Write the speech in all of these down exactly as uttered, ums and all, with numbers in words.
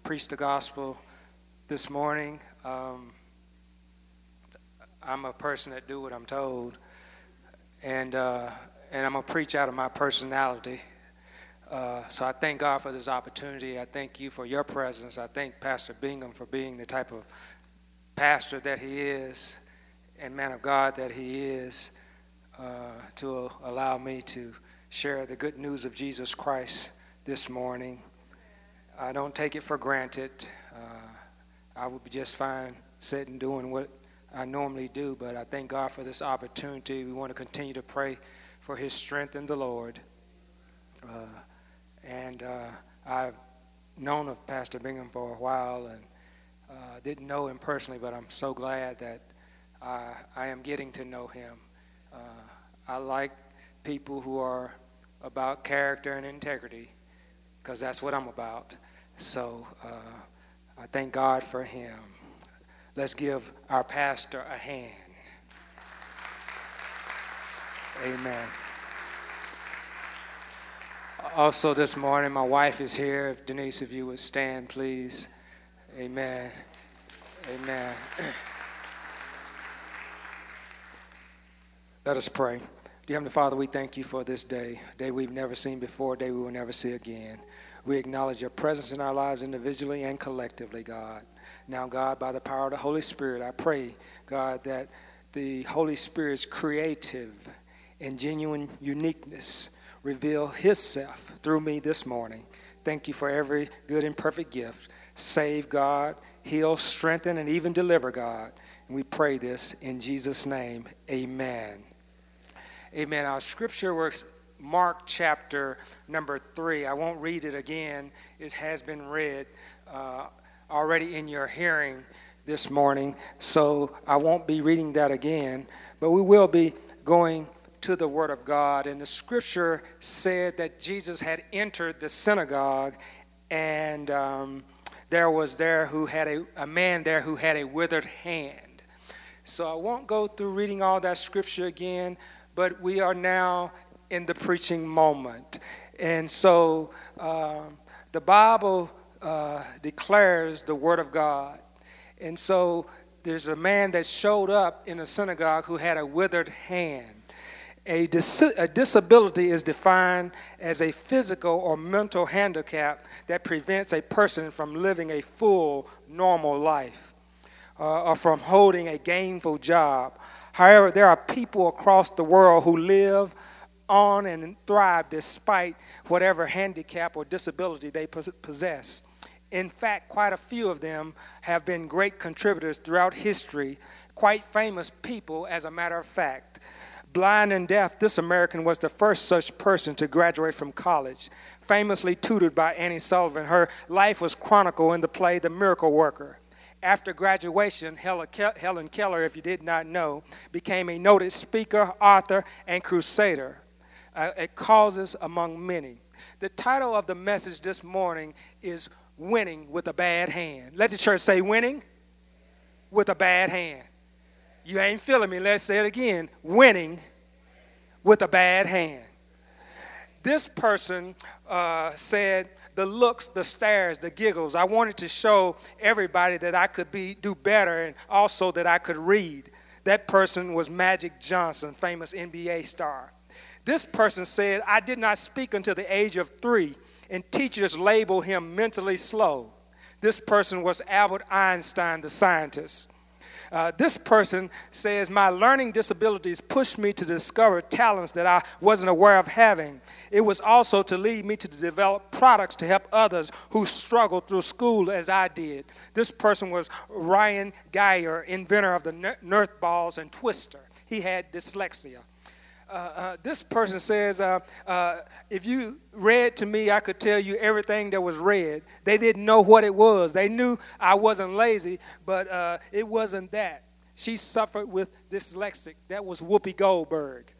preach the gospel this morning. Um, I'm a person that do what I'm told, and uh, and I'm gonna preach out of my personality. Uh, so I thank God for this opportunity. I thank you for your presence. I thank Pastor Bingham for being the type of pastor that he is and man of God that he is, uh, to allow me to share the good news of Jesus Christ this morning. I don't take it for granted. Uh, I would be just fine sitting doing what I normally do, but I thank God for this opportunity. We want to continue to pray for his strength in the Lord. Uh, and uh, I've known of Pastor Bingham for a while and uh, didn't know him personally, but I'm so glad that uh, I am getting to know him. Uh, I like people who are about character and integrity, because that's what I'm about. So uh, I thank God for him. Let's give our pastor a hand. Amen. Also this morning, my wife is here. If Denise, if you would stand, please. Amen. Amen. Let us pray. Dear Heavenly Father, we thank you for this day, a day we've never seen before, a day we will never see again. We acknowledge your presence in our lives individually and collectively, God. Now, God, by the power of the Holy Spirit, I pray, God, that the Holy Spirit's creative and genuine uniqueness reveal Himself through me this morning. Thank you for every good and perfect gift. Save, God, heal, strengthen, and even deliver, God. And we pray this in Jesus' name. Amen. Amen. Our scripture works Mark chapter number three. I won't read it again. It has been read uh, already in your hearing this morning, so I won't be reading that again, but we will be going to the Word of God. And the scripture said that Jesus had entered the synagogue, and um, there was there who had a, a man there who had a withered hand. So I won't go through reading all that scripture again, but we are now in the preaching moment. And so um, the Bible uh, declares the Word of God. And so there's a man that showed up in a synagogue who had a withered hand. A, dis- a disability is defined as a physical or mental handicap that prevents a person from living a full, normal life uh, or from holding a gainful job. However, there are people across the world who live on and thrive despite whatever handicap or disability they possess. In fact, quite a few of them have been great contributors throughout history, quite famous people, as a matter of fact. Blind and deaf, this American was the first such person to graduate from college. Famously tutored by Annie Sullivan, her life was chronicled in the play The Miracle Worker. After graduation, Helen Keller, if you did not know, became a noted speaker, author, and crusader. Uh, it causes among many. The title of the message this morning is Winning with a Bad Hand. Let the church say, winning with a bad hand. You ain't feeling me. Let's say it again. Winning with a bad hand. This person uh, said, the looks, the stares, the giggles. I wanted to show everybody that I could be do better and also that I could read. That person was Magic Johnson, famous N B A star. This person said, I did not speak until the age of three, and teachers labeled him mentally slow. This person was Albert Einstein, the scientist. Uh, this person says, my learning disabilities pushed me to discover talents that I wasn't aware of having. It was also to lead me to develop products to help others who struggled through school as I did. This person was Ryan Geyer, inventor of the Nerf balls and Twister. He had dyslexia. Uh, uh, this person says, uh, uh, if you read to me, I could tell you everything that was read. They didn't know what it was. They knew I wasn't lazy, but uh, it wasn't that. She suffered with dyslexic. That was Whoopi Goldberg.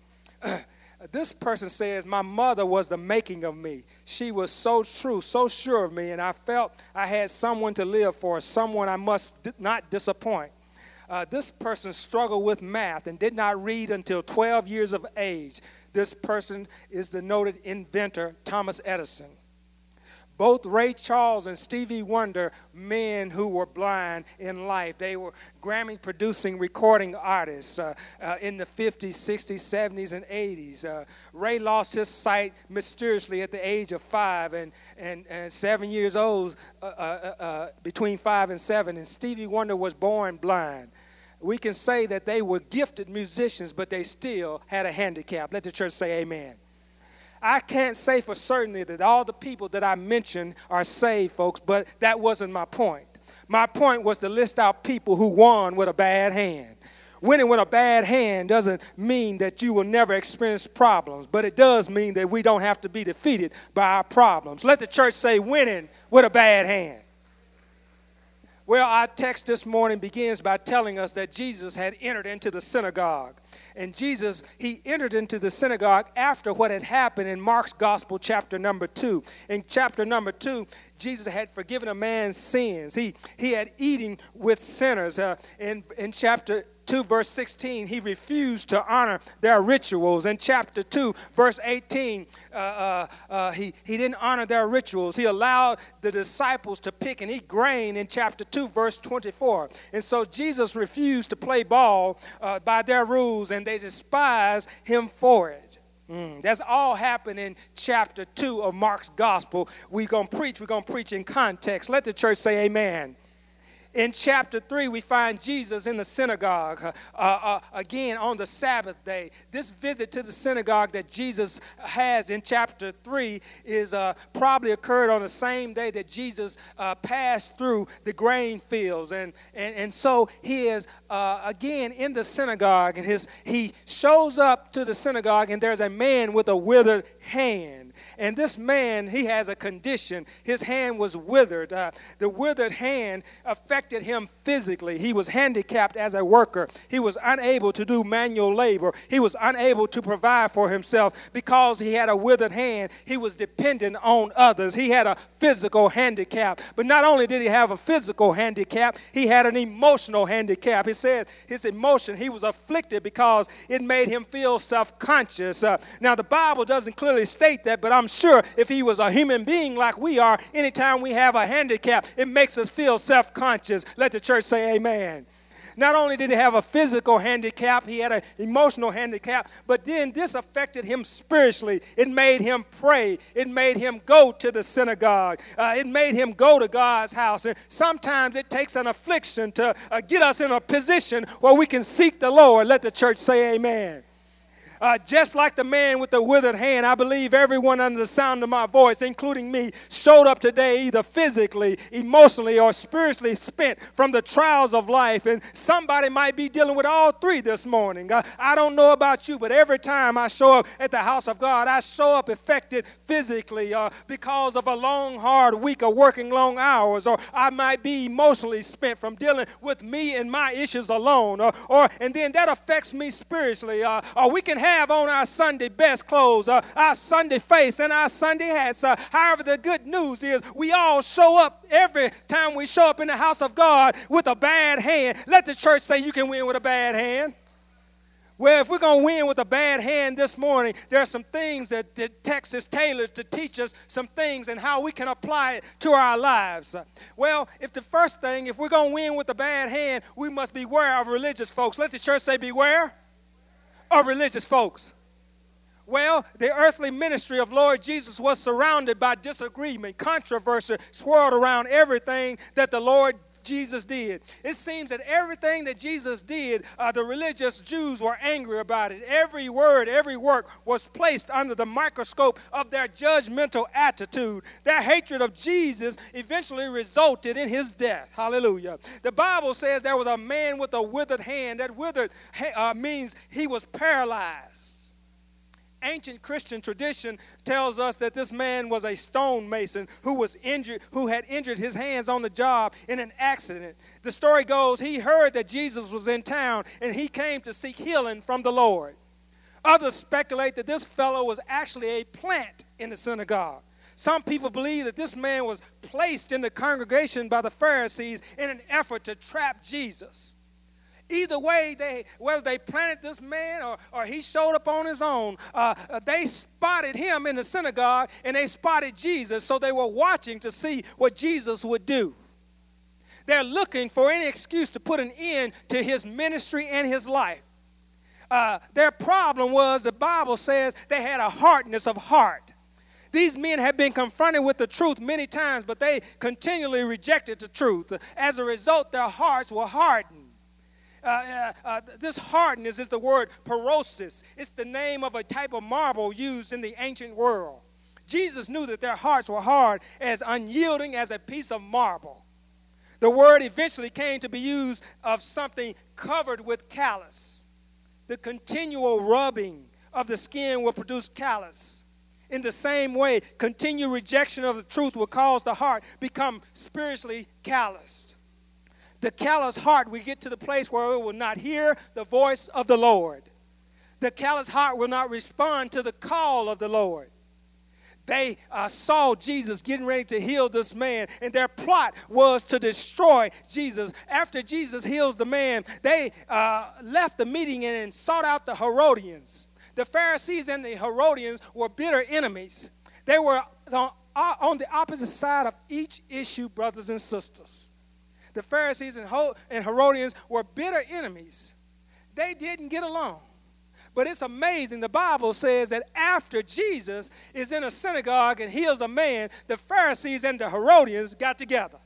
This person says, my mother was the making of me. She was so true, so sure of me, and I felt I had someone to live for, someone I must d- not disappoint. Uh, this person struggled with math and did not read until twelve years of age. This person is the noted inventor, Thomas Edison. Both Ray Charles and Stevie Wonder, men who were blind in life. They were Grammy-producing recording artists uh, uh, in the fifties, sixties, seventies, and eighties. Uh, Ray lost his sight mysteriously at the age of five and, and, and seven years old, uh, uh, uh, between five and seven, and Stevie Wonder was born blind. We can say that they were gifted musicians, but they still had a handicap. Let the church say amen. I can't say for certainty that all the people that I mentioned are saved, folks, but that wasn't my point. My point was to list out people who won with a bad hand. Winning with a bad hand doesn't mean that you will never experience problems, but it does mean that we don't have to be defeated by our problems. Let the church say winning with a bad hand. Well, our text this morning begins by telling us that Jesus had entered into the synagogue. And Jesus, he entered into the synagogue after what had happened in Mark's gospel, chapter number two. In chapter number two, Jesus had forgiven a man's sins. He, he had eating with sinners. Uh, in, in chapter two, verse sixteen, he refused to honor their rituals. In chapter two, verse eighteen, uh, uh, uh, he, he didn't honor their rituals. He allowed the disciples to pick and eat grain in chapter two, verse twenty-four. And so Jesus refused to play ball uh, by their rules, and they despised him for it. Mm, that's all happened in chapter two of Mark's gospel. We're going to preach. We're going to preach in context. Let the church say amen. In chapter three, we find Jesus in the synagogue, uh, uh, again on the Sabbath day. This visit to the synagogue that Jesus has in chapter three is uh, probably occurred on the same day that Jesus uh, passed through the grain fields. And, and, and so he is, uh, again, in the synagogue, and his, he shows up to the synagogue, and there's a man with a withered hand. And this man, he has a condition. His hand was withered. Uh, the withered hand affected him physically. He was handicapped as a worker. He was unable to do manual labor. He was unable to provide for himself because he had a withered hand. He was dependent on others. He had a physical handicap. But not only did he have a physical handicap, he had an emotional handicap. He said his emotion, he was afflicted because it made him feel self-conscious. Uh, now, the Bible doesn't clearly state that, but I'm sure if he was a human being like we are, anytime we have a handicap, it makes us feel self-conscious. Let the church say amen. Not only did he have a physical handicap, he had an emotional handicap, but then this affected him spiritually. It made him pray. It made him go to the synagogue. Uh, it made him go to God's house. And sometimes it takes an affliction to uh, get us in a position where we can seek the Lord. Let the church say amen. Uh, just like the man with the withered hand, I believe everyone under the sound of my voice, including me, showed up today either physically, emotionally, or spiritually spent from the trials of life. And somebody might be dealing with all three this morning. Uh, I don't know about you, but every time I show up at the house of God, I show up affected physically uh, because of a long, hard week of working long hours, or I might be emotionally spent from dealing with me and my issues alone, or, or and then that affects me spiritually. Uh, or we can have have on our Sunday best clothes, uh, our Sunday face, and our Sunday hats. Uh, however, the good news is we all show up every time we show up in the house of God with a bad hand. Let the church say you can win with a bad hand. Well, if we're going to win with a bad hand this morning, there are some things that the text is tailored to teach us some things and how we can apply it to our lives. Uh, well, if the first thing, if we're going to win with a bad hand, we must beware of religious folks. Let the church say beware of religious folks. Well, the earthly ministry of Lord Jesus was surrounded by disagreement, controversy swirled around everything that the Lord Jesus did. It seems that everything that Jesus did, uh, the religious Jews were angry about it. Every word, every work was placed under the microscope of their judgmental attitude. Their hatred of Jesus eventually resulted in his death. Hallelujah. The Bible says there was a man with a withered hand. That withered uh, means he was paralyzed. Ancient Christian tradition tells us that this man was a stonemason who was injured, who had injured his hands on the job in an accident. The story goes he heard that Jesus was in town and he came to seek healing from the Lord. Others speculate that this fellow was actually a plant in the synagogue. Some people believe that this man was placed in the congregation by the Pharisees in an effort to trap Jesus. Either way, they, whether they planted this man or, or he showed up on his own, uh, uh, they spotted him in the synagogue and they spotted Jesus, so they were watching to see what Jesus would do. They're looking for any excuse to put an end to his ministry and his life. Uh, their problem was, the Bible says, they had a hardness of heart. These men had been confronted with the truth many times, but they continually rejected the truth. As a result, their hearts were hardened. Uh, uh, uh, this hardness is the word porosis. It's the name of a type of marble used in the ancient world. Jesus knew that their hearts were hard, as unyielding as a piece of marble. The word eventually came to be used of something covered with callus. The continual rubbing of the skin will produce callus. In the same way, continued rejection of the truth will cause the heart become spiritually calloused. The callous heart will get to the place where it will not hear the voice of the Lord. The callous heart will not respond to the call of the Lord. They uh, saw Jesus getting ready to heal this man, and their plot was to destroy Jesus. After Jesus heals the man, they uh, left the meeting and sought out the Herodians. The Pharisees and the Herodians were bitter enemies. They were on, on the opposite side of each issue, brothers and sisters. The Pharisees and Herodians were bitter enemies. They didn't get along. But it's amazing. The Bible says that after Jesus is in a synagogue and heals a man, the Pharisees and the Herodians got together.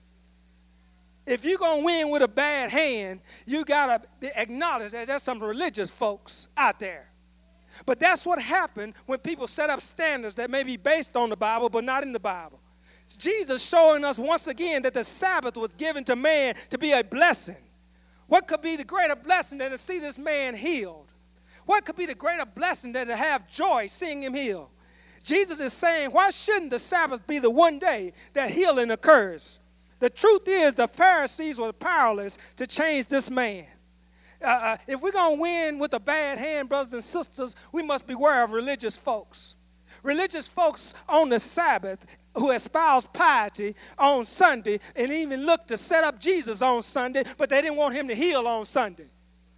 If you're going to win with a bad hand, you got to acknowledge that there's some religious folks out there. But that's what happened when people set up standards that may be based on the Bible but not in the Bible. Jesus showing us once again that the Sabbath was given to man to be a blessing. What could be the greater blessing than to see this man healed? What could be the greater blessing than to have joy seeing him healed? Jesus is saying, why shouldn't the Sabbath be the one day that healing occurs? The truth is, the Pharisees were powerless to change this man. Uh, uh, if we're going to win with a bad hand, brothers and sisters, we must beware of religious folks. Religious folks on the Sabbath who espouse piety on Sunday and even look to set up Jesus on Sunday, but they didn't want him to heal on Sunday.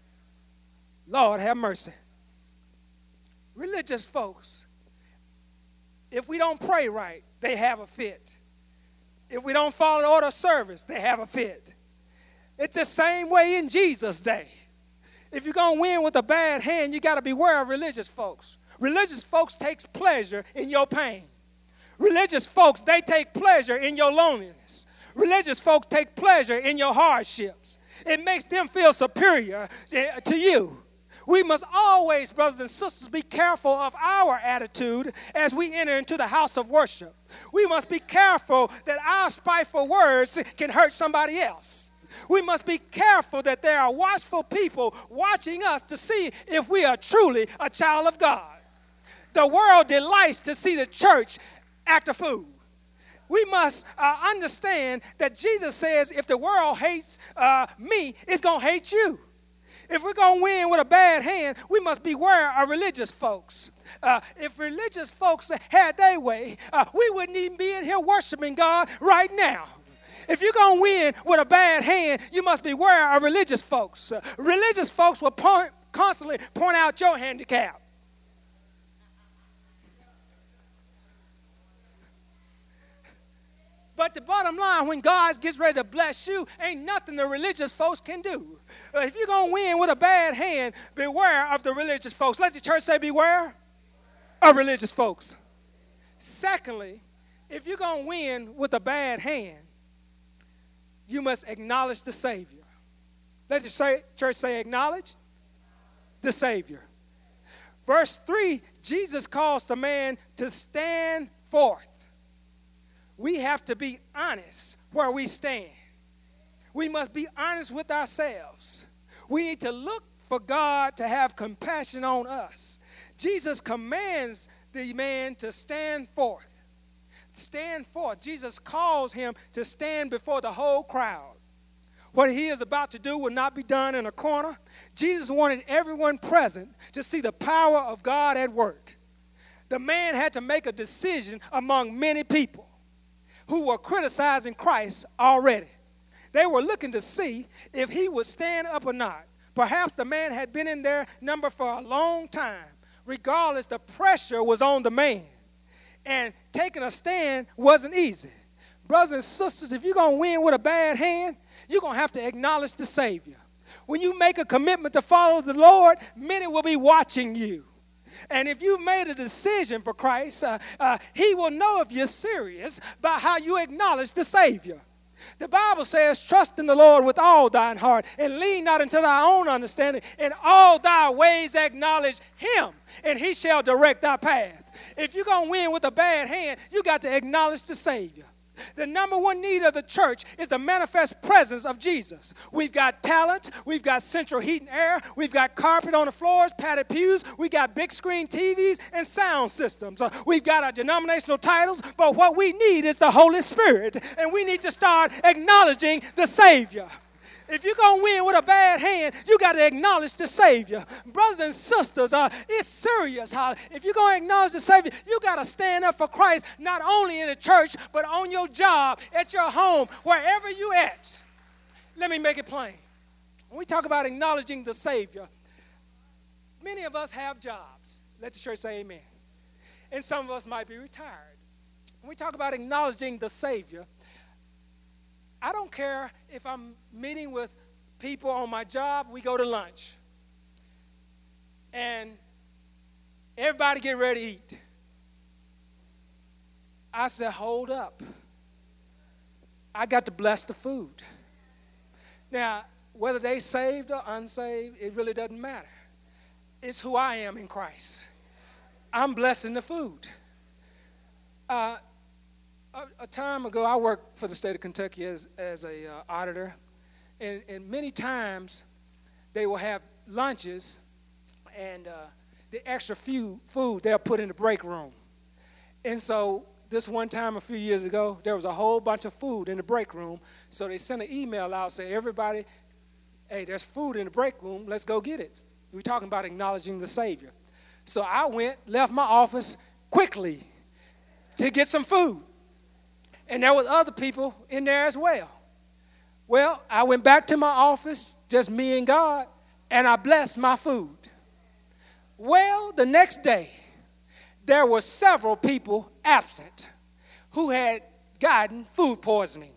Lord, have mercy. Religious folks, if we don't pray right, they have a fit. If we don't follow the order of service, they have a fit. It's the same way in Jesus' day. If you're going to win with a bad hand, you got to beware of religious folks. Religious folks takes pleasure in your pain. Religious folks, they take pleasure in your loneliness. Religious folks take pleasure in your hardships. It makes them feel superior to you. We must always, brothers and sisters, be careful of our attitude as we enter into the house of worship. We must be careful that our spiteful words can hurt somebody else. We must be careful that there are watchful people watching us to see if we are truly a child of God. The world delights to see the church act a fool. We must uh, understand that Jesus says if the world hates uh, me, it's going to hate you. If we're going to win with a bad hand, we must beware of religious folks. Uh, if religious folks had their way, uh, we wouldn't even be in here worshiping God right now. If you're going to win with a bad hand, you must beware of religious folks. Uh, religious folks will point, constantly point out your handicap. But the bottom line, when God gets ready to bless you, ain't nothing the religious folks can do. Uh, if you're going to win with a bad hand, beware of the religious folks. Let the church say beware of religious folks. Secondly, if you're going to win with a bad hand, you must acknowledge the Savior. Let the say, church say acknowledge the Savior. Verse three, Jesus calls the man to stand forth. We have to be honest where we stand. We must be honest with ourselves. We need to look for God to have compassion on us. Jesus commands the man to stand forth. Stand forth. Jesus calls him to stand before the whole crowd. What he is about to do will not be done in a corner. Jesus wanted everyone present to see the power of God at work. The man had to make a decision among many people who were criticizing Christ already. They were looking to see if he would stand up or not. Perhaps the man had been in their number for a long time. Regardless, the pressure was on the man. And taking a stand wasn't easy. Brothers and sisters, if you're going to win with a bad hand, you're going to have to acknowledge the Savior. When you make a commitment to follow the Lord, many will be watching you. And if you've made a decision for Christ, uh, uh, he will know if you're serious by how you acknowledge the Savior. The Bible says, trust in the Lord with all thine heart and lean not unto thy own understanding. In all thy ways acknowledge him, and he shall direct thy path. If you're going to win with a bad hand, you got to acknowledge the Savior. The number one need of the church is the manifest presence of Jesus. We've got talent. We've got central heat and air. We've got carpet on the floors, padded pews. We've got big screen T Vs and sound systems. Uh, we've got our denominational titles. But what we need is the Holy Spirit. And we need to start acknowledging the Savior. If you're going to win with a bad hand, you got to acknowledge the Savior. Brothers and sisters, uh, it's serious. How, if you're going to acknowledge the Savior, you got to stand up for Christ, not only in the church, but on your job, at your home, wherever you at. Let me make it plain. When we talk about acknowledging the Savior, many of us have jobs. Let the church say amen. And some of us might be retired. When we talk about acknowledging the Savior, I don't care if I'm meeting with people on my job, we go to lunch. And everybody get ready to eat. I said, hold up. I got to bless the food. Now, whether they saved or unsaved, it really doesn't matter. It's who I am in Christ. I'm blessing the food. Uh, A, a time ago, I worked for the state of Kentucky as, as a uh, auditor, and, and many times they will have lunches, and uh, the extra few food they'll put in the break room. And so this one time a few years ago, there was a whole bunch of food in the break room, so they sent an email out saying, everybody, hey, there's food in the break room, let's go get it. We're talking about acknowledging the Savior. So I went, left my office quickly to get some food. And there was other people in there as well. Well, I went back to my office, just me and God, and I blessed my food. Well, the next day, there were several people absent who had gotten food poisoning.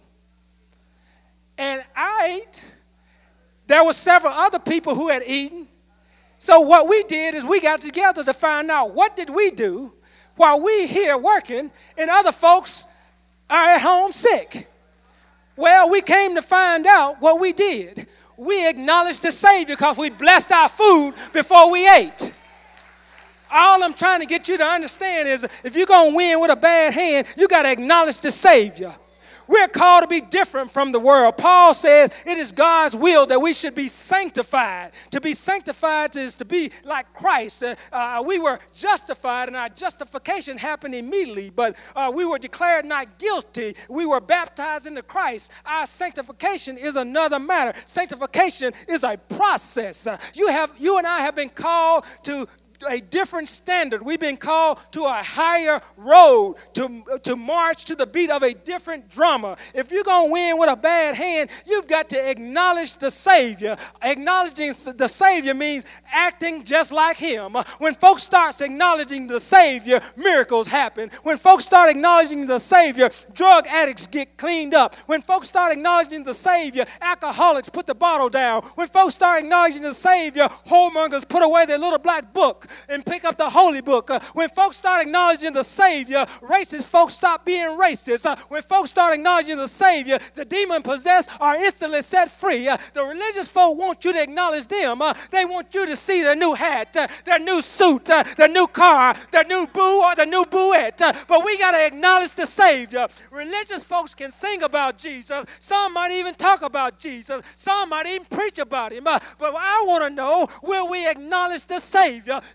And I ate. There were several other people who had eaten. So what we did is we got together to find out what did we do while we here working and other folks are at home sick. Well, we came to find out what we did. We acknowledged the Savior because we blessed our food before we ate. All I'm trying to get you to understand is if you're going to win with a bad hand, you got to acknowledge the Savior. We're called to be different from the world. Paul says it is God's will that we should be sanctified. To be sanctified is to be like Christ. Uh, uh, we were justified, and our justification happened immediately, but uh, we were declared not guilty. We were baptized into Christ. Our sanctification is another matter. Sanctification is a process. Uh, you have, you and I have been called to a different standard. We've been called to a higher road, to, to march to the beat of a different drummer. If you're going to win with a bad hand, you've got to acknowledge the Savior. Acknowledging the Savior means acting just like him. When folks start acknowledging the Savior, miracles happen. When folks start acknowledging the Savior, drug addicts get cleaned up. When folks start acknowledging the Savior, alcoholics put the bottle down. When folks start acknowledging the Savior, whoremongers put away their little black book and pick up the holy book. Uh, when folks start acknowledging the Savior, racist folks stop being racist. Uh, when folks start acknowledging the Savior, the demon-possessed are instantly set free. Uh, the religious folk want you to acknowledge them. Uh, they want you to see their new hat, uh, their new suit, uh, their new car, their new boo or the new booette. Uh, but we got to acknowledge the Savior. Religious folks can sing about Jesus. Some might even talk about Jesus. Some might even preach about him. Uh, but I want to know, will we acknowledge the Savior?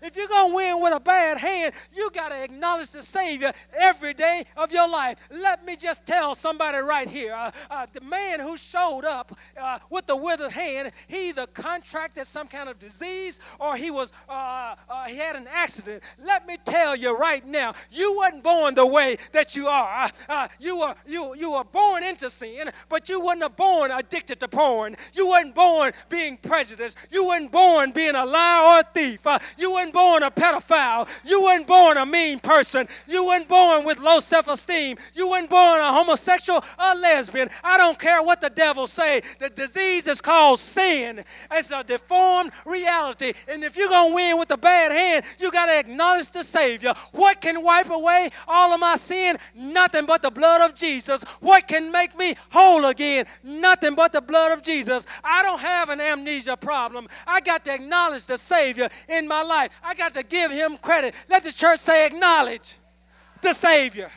If you're going to win with a bad hand, you got to acknowledge the Savior every day of your life. Let me just tell somebody right here, uh, uh, the man who showed up uh, with the withered hand, he either contracted some kind of disease or he was uh, uh, he had an accident. Let me tell you right now, you wasn't born the way that you are. Uh, uh, you were you you were born into sin, but you wasn't born addicted to porn. You wasn't born being prejudiced. You wasn't born being a liar or a thief. Uh, you wasn't born a pedophile. You wasn't born a mean person. You wasn't born with low self-esteem. You wasn't born a homosexual or lesbian. I don't care what the devil say. The disease is called sin. It's a deformed reality. And if you're going to win with a bad hand, you got to acknowledge the Savior. What can wipe away all of my sin? Nothing but the blood of Jesus. What can make me whole again? Nothing but the blood of Jesus. I don't have an amnesia problem. I got to acknowledge the Savior in my life. I got to give him credit. Let the church say acknowledge the Savior.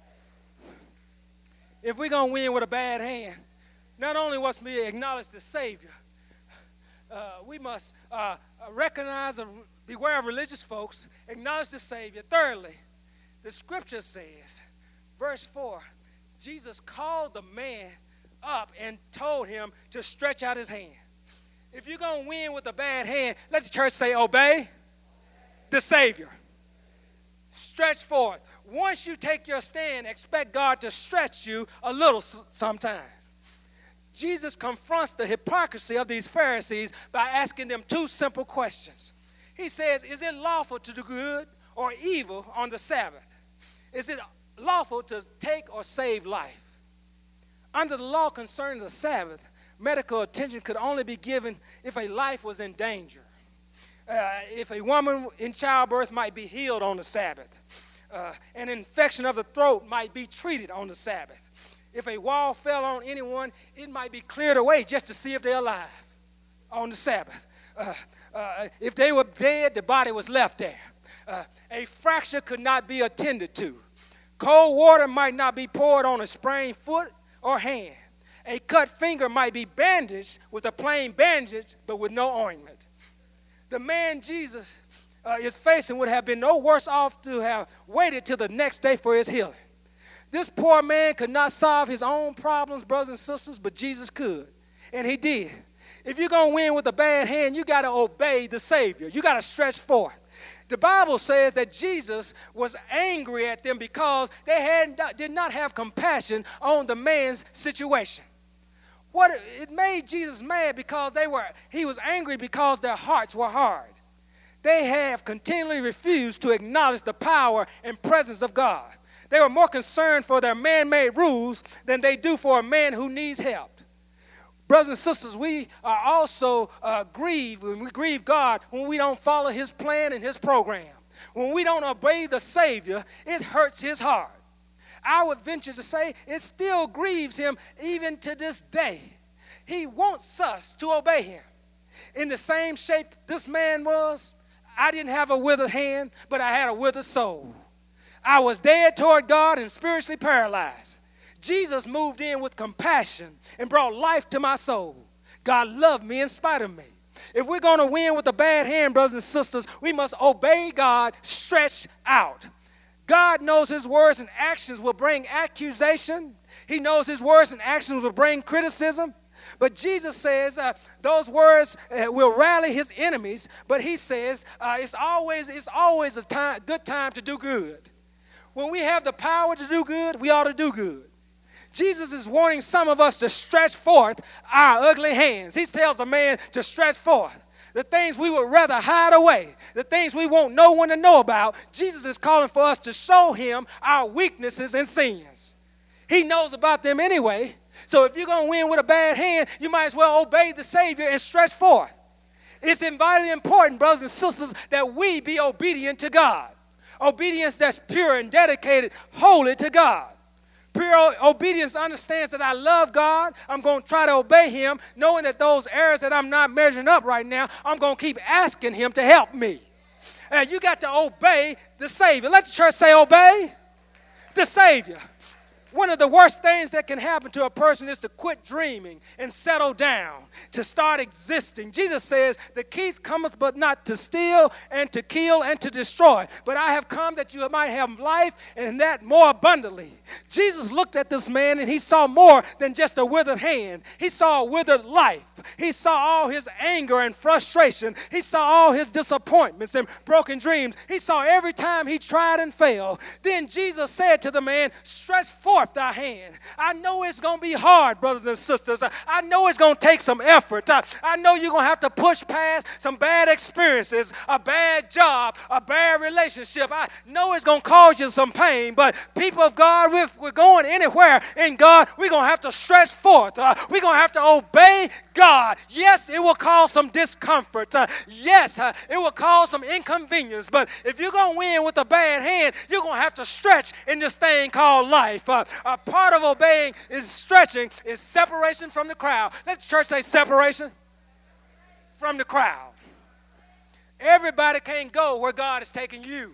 If we're going to win with a bad hand, not only must we acknowledge the Savior, uh, we must uh, recognize and beware of religious folks, acknowledge the Savior. Thirdly, the scripture says, verse four, Jesus called the man up and told him to stretch out his hand. If you're going to win with a bad hand, let the church say obey the Savior. Stretch forth. Once you take your stand, expect God to stretch you a little sometimes. Jesus confronts the hypocrisy of these Pharisees by asking them two simple questions. He says, is it lawful to do good or evil on the Sabbath? Is it lawful to take or save life? Under the law concerning the Sabbath, medical attention could only be given if a life was in danger. Uh, if a woman in childbirth might be healed on the Sabbath. Uh, an infection of the throat might be treated on the Sabbath. If a wall fell on anyone, it might be cleared away just to see if they're alive on the Sabbath. Uh, uh, if they were dead, the body was left there. Uh, a fracture could not be attended to. Cold water might not be poured on a sprained foot or hand. A cut finger might be bandaged with a plain bandage, but with no ointment. The man Jesus uh, is facing would have been no worse off to have waited till the next day for his healing. This poor man could not solve his own problems, brothers and sisters, but Jesus could, and he did. If you're going to win with a bad hand, you got to obey the Savior. You got to stretch forth. The Bible says that Jesus was angry at them because they had not, did not have compassion on the man's situation. What it made Jesus mad because they were, he was angry because their hearts were hard. They have continually refused to acknowledge the power and presence of God. They were more concerned for their man-made rules than they do for a man who needs help. Brothers and sisters, we are also uh, grieved when we grieve God when we don't follow his plan and his program. When we don't obey the Savior, it hurts his heart. I would venture to say it still grieves him even to this day. He wants us to obey him. In the same shape this man was, I didn't have a withered hand, but I had a withered soul. I was dead toward God and spiritually paralyzed. Jesus moved in with compassion and brought life to my soul. God loved me in spite of me. If we're going to win with a bad hand, brothers and sisters, we must obey God, stretch out. God knows his words and actions will bring accusation. He knows his words and actions will bring criticism. But Jesus says uh, those words uh, will rally his enemies. But he says uh, it's always, it's always a time, good time to do good. When we have the power to do good, we ought to do good. Jesus is wanting some of us to stretch forth our ugly hands. He tells a man to stretch forth. The things we would rather hide away, the things we want no one to know about, Jesus is calling for us to show him our weaknesses and sins. He knows about them anyway. So if you're going to win with a bad hand, you might as well obey the Savior and stretch forth. It's vitally important, brothers and sisters, that we be obedient to God. Obedience that's pure and dedicated, holy to God. Pure obedience understands that I love God. I'm going to try to obey him, knowing that those areas that I'm not measuring up right now, I'm going to keep asking him to help me. And you got to obey the Savior. Let the church say obey the Savior. One of the worst things that can happen to a person is to quit dreaming and settle down, to start existing. Jesus says, the thief cometh but not to steal and to kill and to destroy. But I have come that you might have life and that more abundantly. Jesus looked at this man and he saw more than just a withered hand. He saw a withered life. He saw all his anger and frustration. He saw all his disappointments and broken dreams. He saw every time he tried and failed. Then Jesus said to the man, stretch forth thy hand. I know it's going to be hard, brothers and sisters. I know it's going to take some effort. I know you're going to have to push past some bad experiences, a bad job, a bad relationship. I know it's going to cause you some pain, but people of God, if we're going anywhere in God, we're going to have to stretch forth. Uh, we're going to have to obey God. Yes, it will cause some discomfort. Uh, yes, uh, it will cause some inconvenience, but if you're going to win with a bad hand, you're going to have to stretch in this thing called life. Uh, a part of obeying is stretching, is separation from the crowd. Let the church say separation from the crowd. Everybody can't go where God is taking you.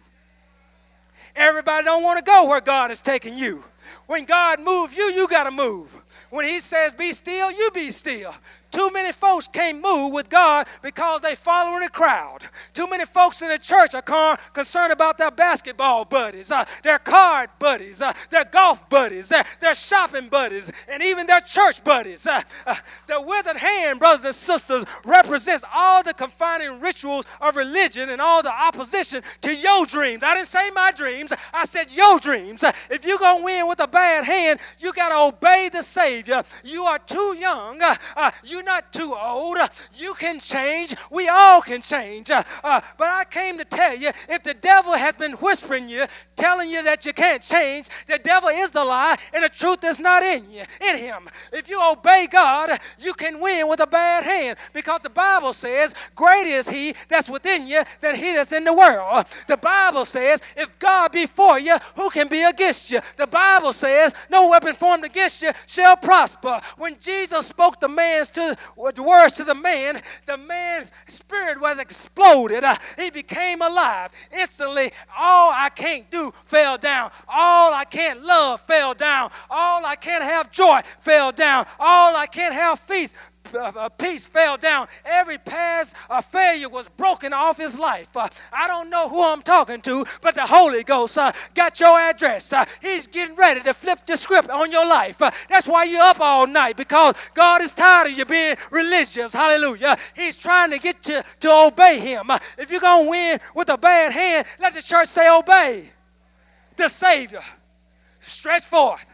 Everybody don't want to go where God is taking you. When God moves you, you got to move. When he says be still, you be still. Too many folks can't move with God because they following the crowd. Too many folks in the church are con- concerned about their basketball buddies, uh, their card buddies, uh, their golf buddies, uh, their shopping buddies, and even their church buddies. Uh, uh, the withered hand, brothers and sisters, represents all the confining rituals of religion and all the opposition to your dreams. I didn't say my dreams. I said your dreams. Uh, if you're going to win with a bad hand, you got to obey the Savior. You are too young. Uh, uh, you not too old. Uh, you can change. We all can change. Uh, uh, but I came to tell you, if the devil has been whispering you, telling you that you can't change, the devil is the lie, and the truth is not in you, in him. If you obey God, you can win with a bad hand, because the Bible says, greater is he that's within you than he that's in the world. The Bible says, if God be for you, who can be against you? The Bible says, no weapon formed against you shall prosper. When Jesus spoke the man's to with the words to the man, the man's spirit was exploded. Uh, he became alive. Instantly, all I can't do fell down. All I can't love fell down. All I can't have joy fell down. All I can't have peace Uh, peace fell down. Every past uh, failure was broken off his life. Uh, I don't know who I'm talking to, but the Holy Ghost uh, got your address. Uh, he's getting ready to flip the script on your life. Uh, that's why you're up all night, because God is tired of you being religious. Hallelujah. He's trying to get you to obey him. Uh, if you're going to win with a bad hand, let the church say obey the Savior. Stretch forth.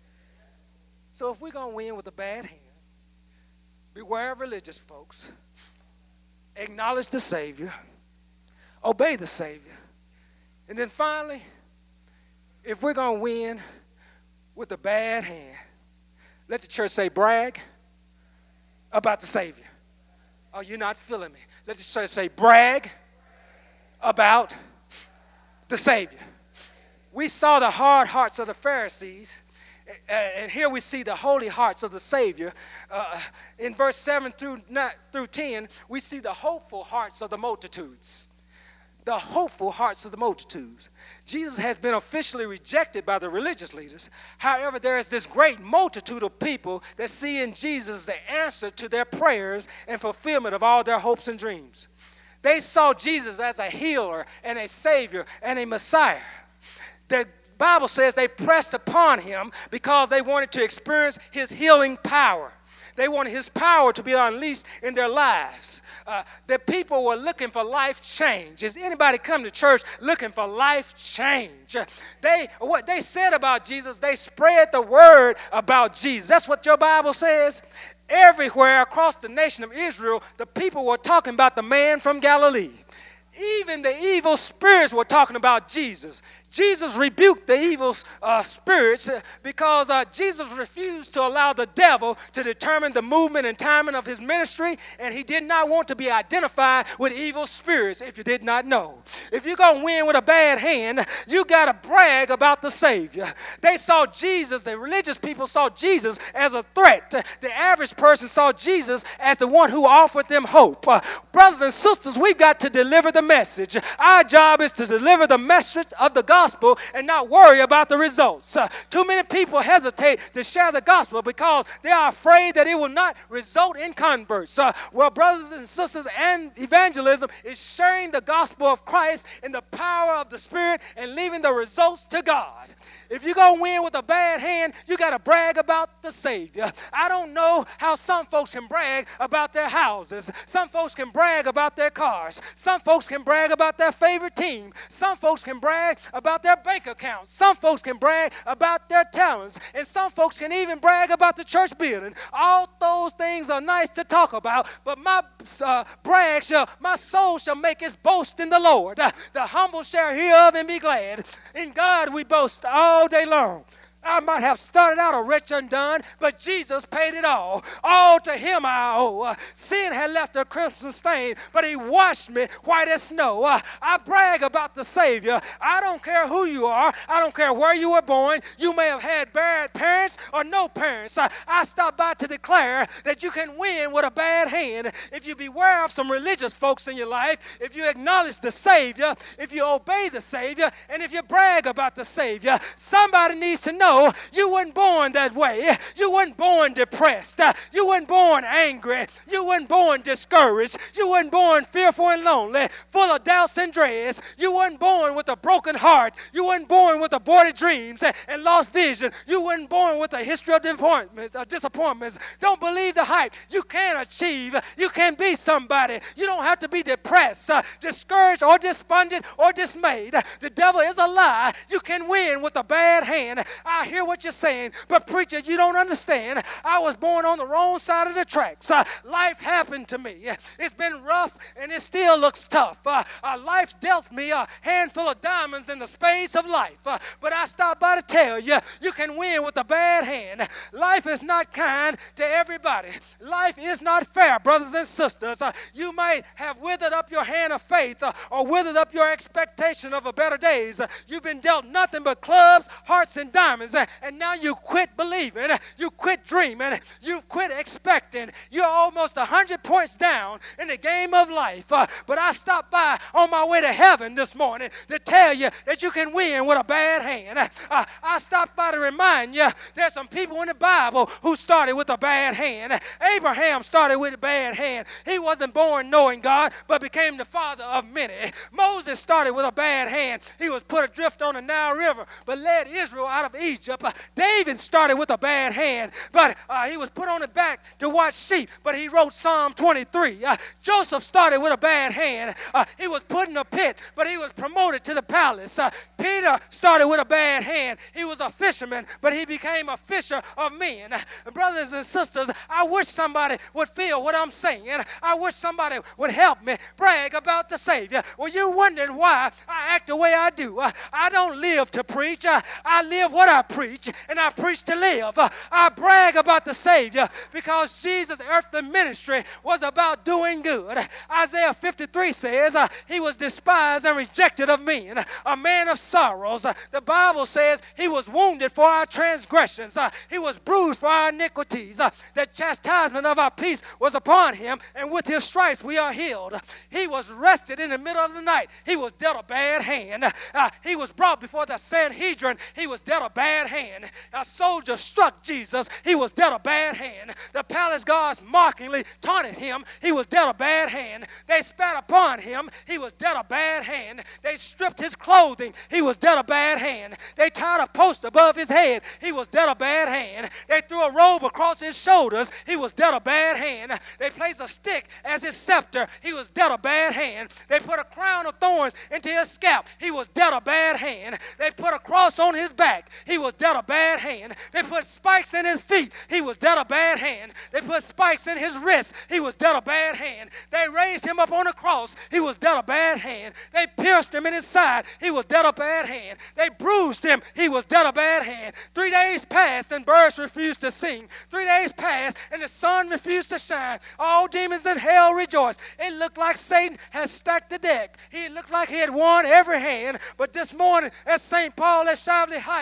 So if we're going to win with a bad hand, beware of religious folks. Acknowledge the Savior. Obey the Savior. And then finally, if we're going to win with a bad hand, let the church say brag about the Savior. Oh, you're not feeling me. Let the church say brag about the Savior. We saw the hard hearts of the Pharisees. Uh, and here we see the holy hearts of the Savior. Uh, in verse seven through, nine, through ten, we see the hopeful hearts of the multitudes. The hopeful hearts of the multitudes. Jesus has been officially rejected by the religious leaders. However, there is this great multitude of people that see in Jesus the answer to their prayers and fulfillment of all their hopes and dreams. They saw Jesus as a healer and a Savior and a Messiah. The Bible says they pressed upon him because they wanted to experience his healing power. They wanted his power to be unleashed in their lives. Uh, the people were looking for life change. Is anybody come to church looking for life change? Uh, they what they said about Jesus, they spread the word about Jesus. That's what your Bible says. Everywhere across the nation of Israel, the people were talking about the man from Galilee. Even the evil spirits were talking about Jesus. Jesus rebuked the evil uh, spirits because uh, Jesus refused to allow the devil to determine the movement and timing of his ministry, and he did not want to be identified with evil spirits, if you did not know. If you're going to win with a bad hand, you got to brag about the Savior. They saw Jesus, the religious people saw Jesus as a threat. The average person saw Jesus as the one who offered them hope. Uh, brothers and sisters, we've got to deliver the message. Our job is to deliver the message of the gospel gospel and not worry about the results. Uh, too many people hesitate to share the gospel because they are afraid that it will not result in converts. Uh, well, brothers and sisters, and evangelism is sharing the gospel of Christ in the power of the Spirit and leaving the results to God. If you're going to win with a bad hand, you got to brag about the Savior. I don't know how some folks can brag about their houses. Some folks can brag about their cars. Some folks can brag about their favorite team. Some folks can brag about their bank accounts. Some folks can brag about their talents. And some folks can even brag about the church building. All those things are nice to talk about, but my uh, brag shall, my soul shall make its boast in the Lord. Uh, the humble shall hear of and be glad. In God we boast all day long. I might have started out a rich undone, but Jesus paid it all. All to him I owe. Uh, sin had left a crimson stain, but he washed me white as snow. Uh, I brag about the Savior. I don't care who you are. I don't care where you were born. You may have had bad parents or no parents. Uh, I stopped by to declare that you can win with a bad hand if you beware of some religious folks in your life, if you acknowledge the Savior, if you obey the Savior, and if you brag about the Savior. Somebody needs to know you weren't born that way. You weren't born depressed. You weren't born angry. You weren't born discouraged. You weren't born fearful and lonely, full of doubts and dreads. You weren't born with a broken heart. You weren't born with aborted dreams and lost vision. You weren't born with a history of disappointments. Of disappointments. Don't believe the hype. You can achieve. You can be somebody. You don't have to be depressed, uh, discouraged, or despondent, or dismayed. The devil is a lie. You can win with a bad hand. I I hear what you're saying, but preacher, you don't understand. I was born on the wrong side of the tracks. Uh, life happened to me. It's been rough, and it still looks tough. Uh, uh, life dealt me a handful of diamonds in the space of life. Uh, but I stopped by to tell you, you can win with a bad hand. Life is not kind to everybody. Life is not fair, brothers and sisters. Uh, you might have withered up your hand of faith uh, or withered up your expectation of a better days. Uh, you've been dealt nothing but clubs, hearts, and diamonds. And now you quit believing, you quit dreaming, you quit expecting. You're almost one hundred points down in the game of life. Uh, but I stopped by on my way to heaven this morning to tell you that you can win with a bad hand. Uh, I stopped by to remind you there's some people in the Bible who started with a bad hand. Abraham started with a bad hand. He wasn't born knowing God, but became the father of many. Moses started with a bad hand. He was put adrift on the Nile River, but led Israel out of Egypt. Uh, David started with a bad hand, but uh, he was put on his back to watch sheep, but he wrote Psalm twenty-three. Uh, Joseph started with a bad hand. Uh, he was put in a pit, but he was promoted to the palace. Uh, Peter started with a bad hand. He was a fisherman, but he became a fisher of men. Uh, brothers and sisters, I wish somebody would feel what I'm saying. I wish somebody would help me brag about the Savior. Well, you're wondering why I act the way I do. Uh, I don't live to preach. Uh, I live what I preach, and I preach to live. Uh, I brag about the Savior because Jesus' earthly ministry was about doing good. Isaiah fifty-three says uh, he was despised and rejected of men, a man of sorrows. Uh, the Bible says he was wounded for our transgressions. Uh, he was bruised for our iniquities. Uh, the chastisement of our peace was upon him, and with his stripes we are healed. He was arrested in the middle of the night. He was dealt a bad hand. Uh, he was brought before the Sanhedrin. He was dealt a bad hand. A soldier struck Jesus. He was dealt a bad hand. The palace guards mockingly taunted him. He was dealt a bad hand. They spat upon him. He was dealt a bad hand. They stripped his clothing. He was dealt a bad hand. They tied a post above his head. He was dealt a bad hand. They threw a robe across his shoulders. He was dealt a bad hand. They placed a stick as his scepter. He was dealt a bad hand. They put a crown of thorns into his scalp. He was dealt a bad hand. They put a cross on his back. He was dealt a bad hand. They put spikes in his feet. He was dealt a bad hand. They put spikes in his wrists. He was dealt a bad hand. They raised him up on a cross. He was dealt a bad hand. They pierced him in his side. He was dealt a bad hand. They bruised him. He was dealt a bad hand. Three days passed and birds refused to sing. Three days passed and the sun refused to shine. All demons in hell rejoiced. It looked like Satan had stacked the deck. He looked like he had won every hand. But this morning at Saint Paul at Shively Heights, uh,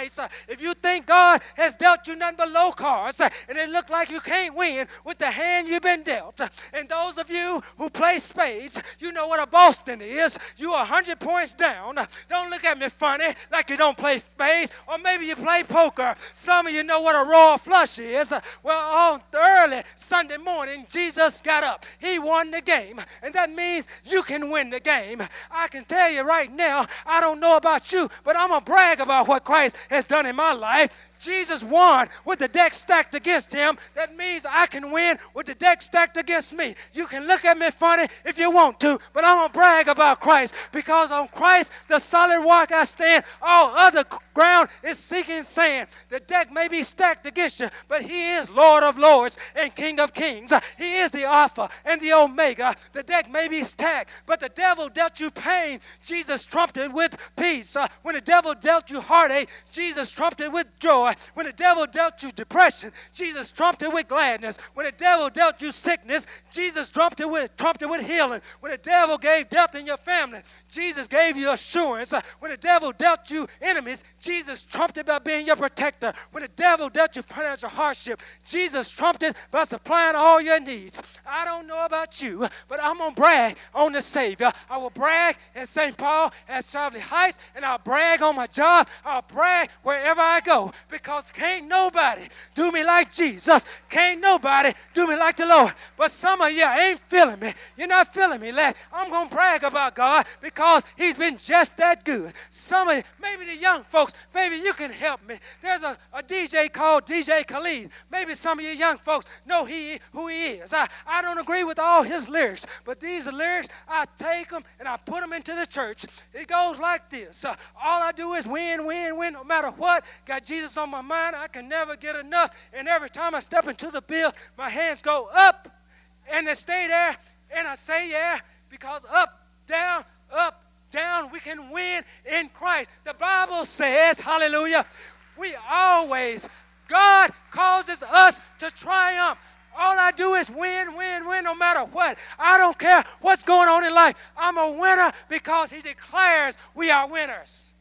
If you think God has dealt you nothing but low cards, and it look like you can't win with the hand you've been dealt, and those of you who play spades, you know what a Boston is. You are one hundred points down. Don't look at me funny like you don't play spades, or maybe you play poker. Some of you know what a royal flush is. Well, on early Sunday morning, Jesus got up. He won the game, and that means you can win the game. I can tell you right now, I don't know about you, but I'm going to brag about what Christ has done in my life. Jesus won with the deck stacked against him. That means I can win with the deck stacked against me. You can look at me funny if you want to, but I'm going to brag about Christ, because on Christ, the solid rock I stand, all other ground is sinking sand. The deck may be stacked against you, but he is Lord of lords and King of kings. He is the Alpha and the Omega. The deck may be stacked, but the devil dealt you pain. Jesus trumped it with peace. Uh, when the devil dealt you heartache, Jesus trumped it with joy. When the devil dealt you depression, Jesus trumped it with gladness. When the devil dealt you sickness, Jesus trumped it with, trumped it with healing. When the devil gave death in your family, Jesus gave you assurance. Uh, when the devil dealt you enemies, Jesus trumped it by being your protector. When the devil dealt you financial hardship, Jesus trumped it by supplying all your needs. I don't know about you, but I'm going to brag on the Savior. I will brag in Saint Paul at Charlie Heights, and I'll brag on my job. I'll brag wherever I go, because can't nobody do me like Jesus. Can't nobody do me like the Lord. But some of you ain't feeling me. You're not feeling me, lad. I'm going to brag about God because he's been just that good. Some of you, maybe the young folks, maybe you can help me. There's a, a D J called D J Khalid. Maybe some of you young folks know he, who he is. I, I don't agree with all his lyrics, but these lyrics, I take them and I put them into the church. It goes like this. Uh, all I do is win, win, win, no matter what. Got Jesus on my mind. I can never get enough. And every time I step into the bill, my hands go up and they stay there. And I say, yeah, because up, down, up, down, we can win in Christ. The Bible says, hallelujah, we always, God causes us to triumph. All I do is win, win, win, no matter what. I don't care what's going on in life. I'm a winner because he declares we are winners.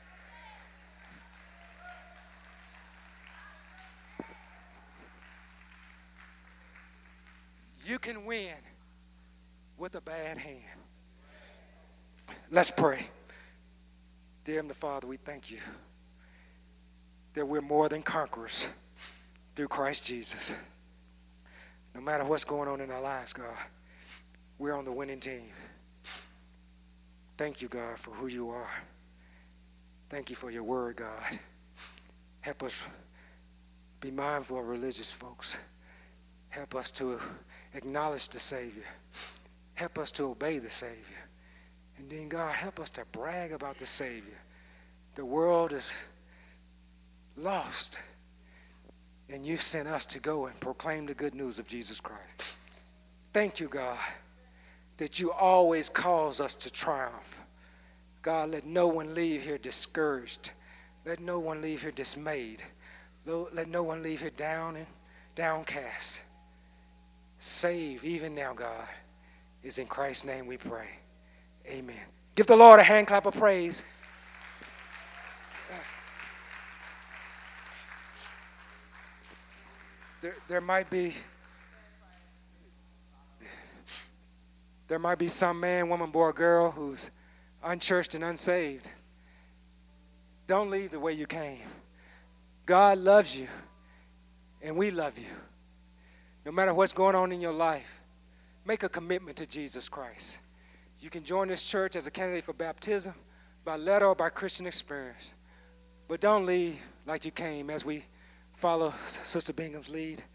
You can win with a bad hand. Let's pray. Dear Heavenly Father, we thank you that we're more than conquerors through Christ Jesus. No matter what's going on in our lives, God, we're on the winning team. Thank you, God, for who you are. Thank you for your word, God. Help us be mindful of religious folks. Help us to acknowledge the Savior. Help us to obey the Savior. And then, God, help us to brag about the Savior. The world is lost, and you've sent us to go and proclaim the good news of Jesus Christ. Thank you, God, that you always cause us to triumph. God, let no one leave here discouraged. Let no one leave here dismayed. Let no one leave here down and downcast. Save even now, God. It's in Christ's name we pray. Amen. Give the Lord a hand clap of praise. There, there might be there might be some man, woman, boy, or girl who's unchurched and unsaved. Don't leave the way you came. God loves you, and we love you. No matter what's going on in your life, make a commitment to Jesus Christ. You can join this church as a candidate for baptism, by letter or by Christian experience. But don't leave like you came as we follow Sister Bingham's lead.